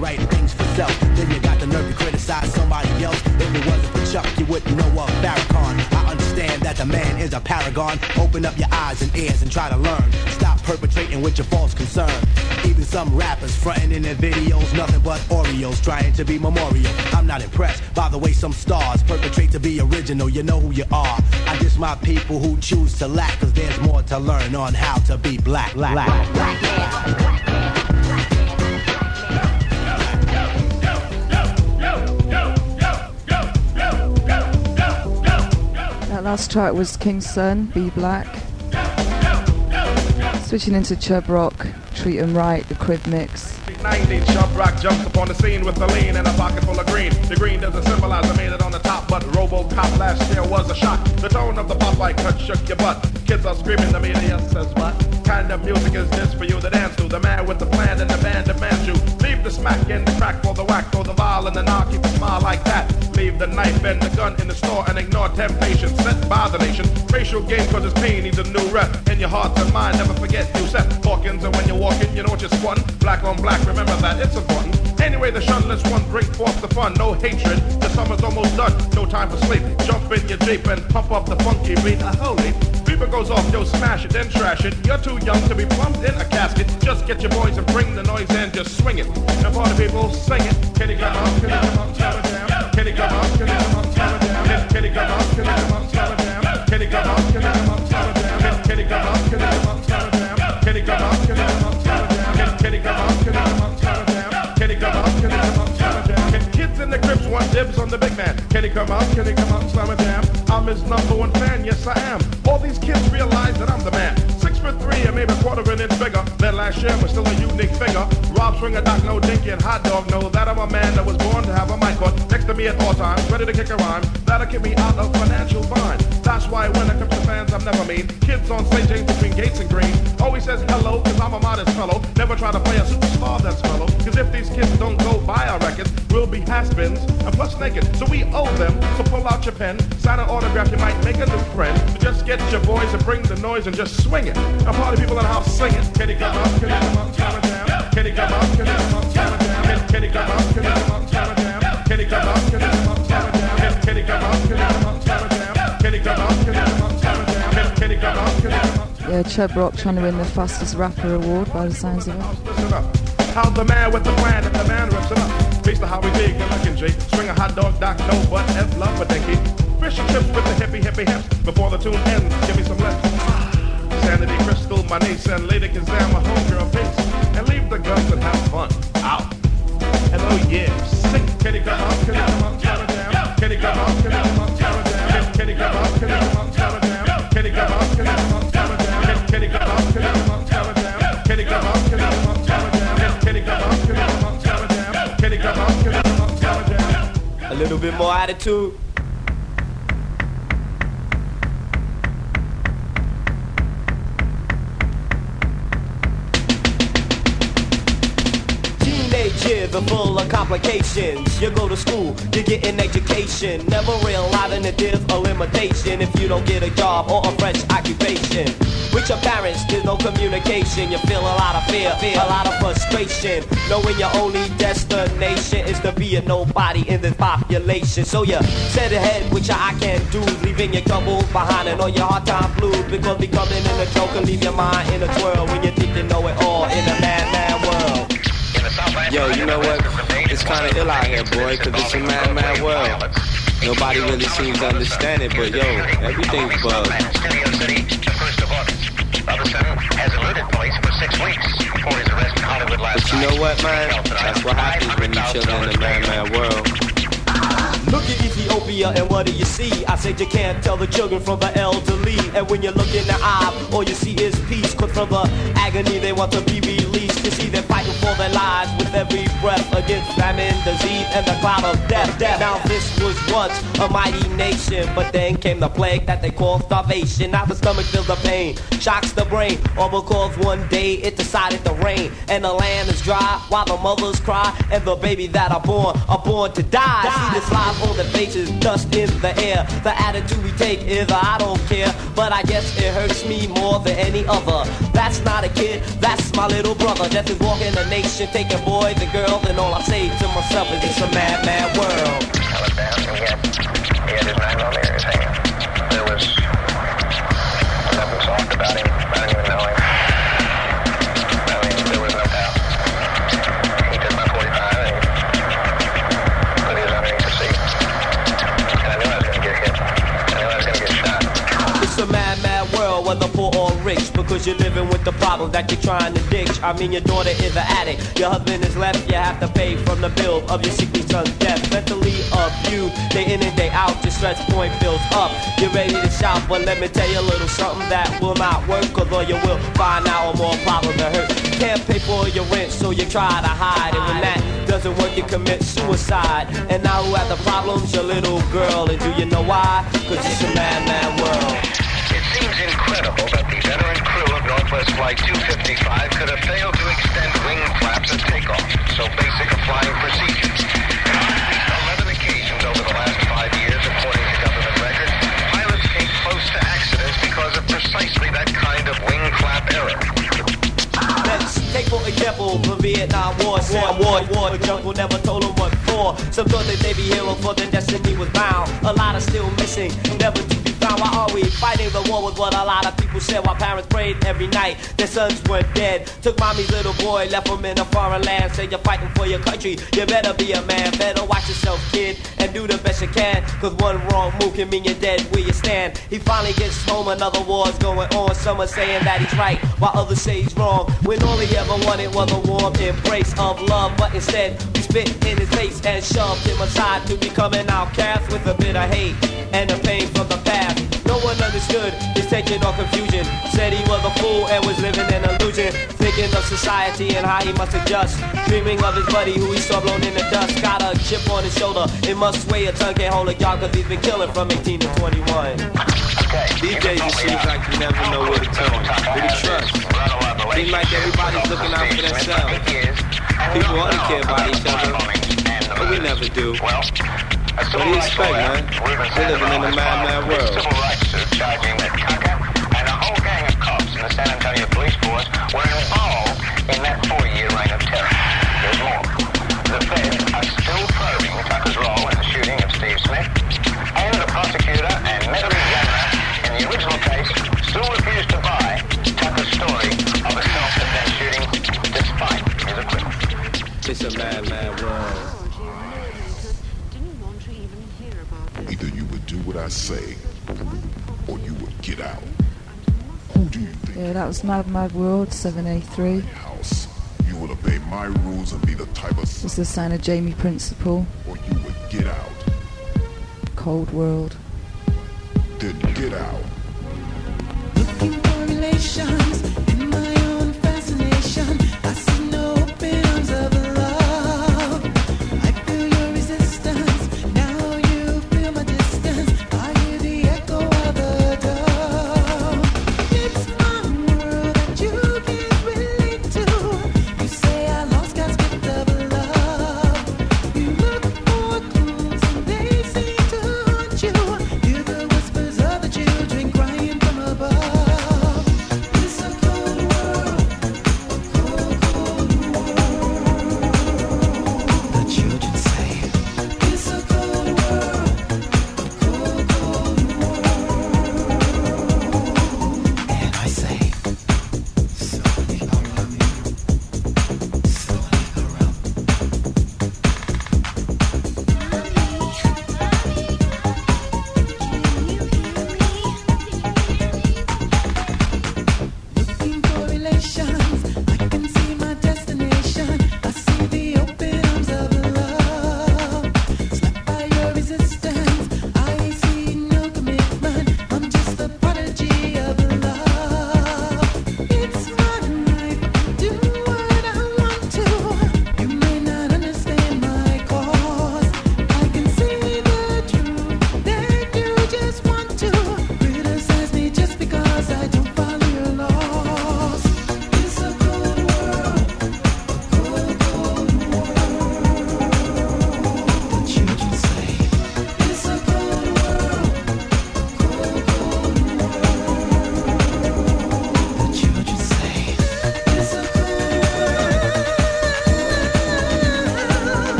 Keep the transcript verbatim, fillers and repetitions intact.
right things for self. Then you got the nerve to criticize somebody else. If it wasn't for Chuck, you wouldn't know of Farrakhan. I understand that the man is a paragon. Open up your eyes and ears and try to learn. Stop perpetrating with your false concern. Even some rappers fronting in their videos, nothing but Oreos, trying to be memorial. I'm not impressed by the way some stars perpetrate to be original. You know who you are. I diss my people who choose to lack, cause there's more to learn on how to be black. Black, black, black, black. That last track was King's Son, Be Black. Switching into Chub Rock, Treat 'Em Right, the Crib Mix. ninety, Chub Rock jumps upon the scene with a lean and a pocket full of green. The green doesn't symbolize I made it on the top, but RoboCop last year was a shock. The tone of the Popeye cut shook your butt. Kids are screaming, the media says what? Kind of music is this for you to dance to? The man with the plan and the band demands you. Leave the smack and the crack for the whack, throw the vial and the knock, keep a smile like that. Leave the knife and the gun in the store and ignore temptation set by the nation. Racial game cause its pain needs a new rep. In your heart and mind, never forget you set Hawkins, and when you're walking, you know what you're squatting. Black on black, remember that, it's important. Anyway, the shunless one bring forth the fun. No hatred, the summer's almost done. No time for sleep, jump in your Jeep and pump up the funky beat. A holy beeper goes off, yo, smash it, then trash it. You're too young to be plumped in a casket. Just get your boys and bring the noise and just swing it. Now party people, sing it. Kitty come up, kitty come up, tell it down. Kitty come up, kitty come up, tell it down. Kitty come up, kitty come up, tell it down. Kitty come up, kitty come up, tell it down. Kitty come up, kitty come up, tell it down. Kitty come up, kitty come up, tell it down. Kitty come up, kitty come up, tell it down. Kitty come up, kitty come up, tell it down. Kids in the cribs want dibs on the big man. Kitty come up, kitty come up, slam it down. I'm his number one fan, yes I am. All these kids realize that I'm the man. Six foot three and maybe a quarter of an inch bigger than last year, but still a unique figure. Rob Swinger, Doc, no Dinky, and Hot Dog know that I'm a man that was born to have a mic on next to me at all times, ready to kick a rhyme that'll keep me out of financial bind. That's why when it comes to fans, I'm never mean. Kids on stage ain't between Gates and Green. Always says hello, cause I'm a modest fellow. Never try to play a superstar that's mellow. Cause if these kids don't go buy our records, we'll be has-beens and plus naked. So we owe them, so pull out your pen, sign an autograph, you might make a new friend. So just get your boys and bring the noise and just swing it. Now party people in the house sing it. Kitty come up, kitty come up, turn it down. Kitty come up, kitty come up, turn it down. Kitty come up, kitty come up, turn it down. Kitty come up, kitty come up, turn it down. Kitty come up, kitty come up, turn it down. Kitty come up, kitty come up, turn it down. Kitty come up, kitty come up. Yeah, Chub Rock trying to win the fastest rapper award by the sounds of it. Listen up. How the man with the plan and the man rips it up. Peace to how we dig and looking G. Swing a hot dog, Doc, no but F love for dinky. Fish and chips with the hippie hippie hips. Before the tune ends, give me some lips. Sanity Crystal, my niece, and Lady Kazam, my homegirl Pinks. And leave the guns and have fun. Out. And oh yeah, sing. Kitty come up, kitty come up, turn it down. Kitty come up, kitty come up, turn it down. Kitty come up, kitty come up, turn it down. Kitty come up, kitty come up, turn it down. Kitty come up, kitty come up, turn it down. Kitty come up, kitty come up, turn it down. Kitty come up, kitty come up, turn it down. Kitty come up, kitty come up, turn it down. A little bit more attitude. Years are full of complications. You go to school, you get an education, never realizing that there's a limitation if you don't get a job or a fresh occupation. With your parents, there's no communication. You feel a lot of fear, fear, a lot of frustration, knowing your only destination is to be a nobody in this population. So you set ahead with your I can't do, leaving your troubles behind and all your hard time blues, because becoming in a joke can leave your mind in a twirl when you think you know it all in a mad, mad world. Yo, you know what? It's kind of ill out here, boy, because it's a mad, mad world. Nobody really seems to understand it, but yo, everything's bugged. But you know what, man? That's what happens when you chill in a mad, mad world. Look at Ethiopia and what do you see? I said you can't tell the children from the elderly. And when you look in the eye, all you see is peace. Cause from the agony they want to be released. You see they're fighting for their lives with every breath against famine, disease, and the cloud of death. death. Now this was once a mighty nation, but then came the plague that they call starvation. Now the stomach feels the pain, shocks the brain, all because one day it decided to rain. And the land is dry while the mothers cry, and the baby that are born are born to die. die. See this life on their faces, dust in the air. The attitude we take is I don't care, but I guess it hurts me more than any other. That's not a kid, that's my little brother. Death is walking the nation, taking boys and girls and all our I'll say to myself, is this a mad, mad world? I looked down and he had, he had his nine millimeter in his hand. There was nothing soft about him. I didn't even know him. I mean, there was no doubt. He took my forty-five and he put his underneath the seat. And I knew I was going to get hit. I knew I was going to get shot. It's a mad, mad world, whether poor or rich, because you're living with the problem that you're trying to ditch. I mean, your daughter is an addict, your husband is left, you have to pay from the bill of your sickly son's death. Mentally abused, day in and day out, your stress point builds up. You're ready to shout, but let me tell you a little something that will not work, although you will find out more problem to hurt. You can't pay for your rent, so you try to hide, and when that doesn't work, you commit suicide. And now who has the problems? Your little girl. And do you know why? Cause it's a mad, mad world. It seems incredible that the veteran crew of Northwest Flight two fifty-five could have failed to extend wing flaps at takeoff, so basic a flying procedure. And on at least eleven occasions over the last five years, according to government records, pilots came close to accidents because of precisely that kind of wing flap error. Let's take for example the Vietnam War. War, war, war. The jungle never told them what for. Some thought that they be heroes, for their destiny was bound. A lot are still missing, never to be found. Why are we fighting the war? Was what a lot of people said. While parents prayed every night, their sons were dead. Took mommy's little boy, left him in a foreign land. Said you're fighting for your country, you better be a man. Better watch yourself, kid, and do the best you can. Cause one wrong move can mean you're dead where you stand. He finally gets home, another war's going on. Some are saying that he's right, while others say he's wrong. When all he ever wanted was a warm embrace of love, but instead we spit in his face and shoved him aside to become an outcast with a bit of hate and the pain from the past. No one understood his tension or confusion. Said he was a fool and was living an illusion, thinking of society and how he must adjust. Dreaming of his buddy who he saw blown in the dust. Got a chip on his shoulder, it must weigh a ton, can't hold a yard, cause he's been killing from eighteen to twenty-one. These days it seems like you never know where to turn, who to trust. Seems like everybody's looking out for themselves. People ought to care about each other, but we never do. What do you expect, man? We're living in a mad, mad world. Civil rights suit charging that Tucker and a whole gang of cops in the San Antonio police force were involved in that four-year reign of terror. There's more. The feds are still probing Tucker's role in the shooting of Steve Smith, and the prosecutor and Medley General in the original case still refuse to buy Tucker's story of a self-defense shooting despite his acquittal. It's a mad, mad world. Either you would do what I say, or you would get out. Who do you think? Yeah, that was Mad Mad World, seven A three. House. You would obey my rules and be the type of It's the sign of Jamie Principle. or you would get out. Cold World. Then get out. Looking for relation.